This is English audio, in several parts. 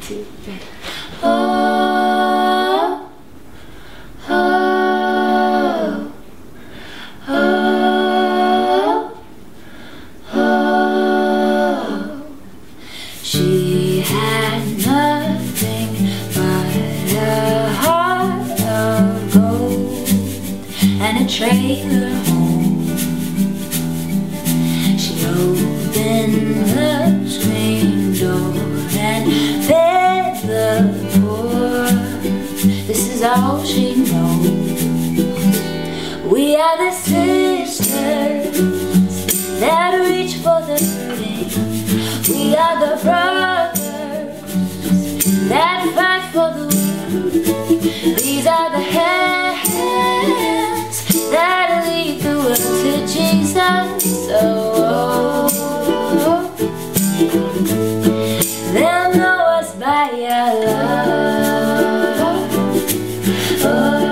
2, 3. Oh, oh, oh, oh. She had nothing but a heart of gold and a trailer home. She opened the screen door and fed the poor. This is all she knows. We are the sisters that reach for the hurting. We are the brothers that fight for the weak. These are the hands that lead the world to Jesus. Oh, they'll know us by our love. Oh,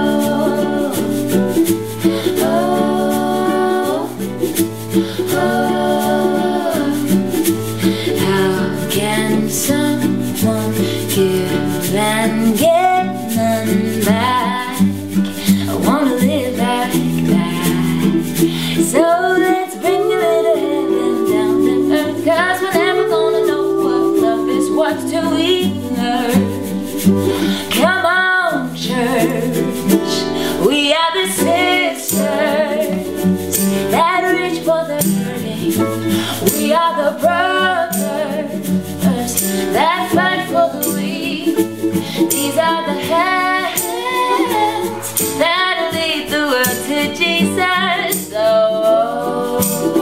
oh, oh. How can someone give and get none back? I wanna live like that. So let's bring a little heaven down to earth, 'cause we're never gonna know what love is worth till we learn. Come on, church, we are the sisters that reach for the hurting. We are the brothers that fight for the weak. These are the hands that lead the world to Jesus. Oh,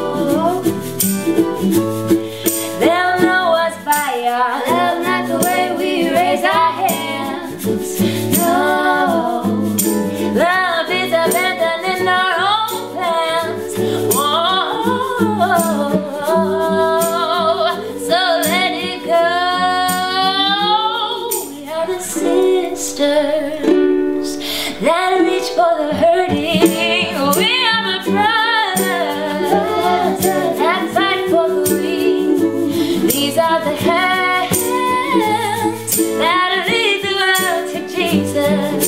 they'll know us by our love, not the way we raise our hands. No, love is abandoning our own plans. Whoa, so let it go. We are the sisters that reach for the hurting. We are the brothers that fight for the weak. These are the hands that lead the world to Jesus.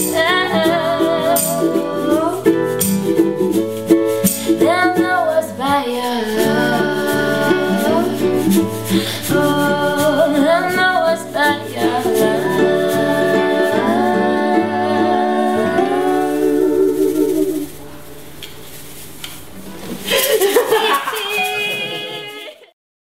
They'll know us by our love. Oh.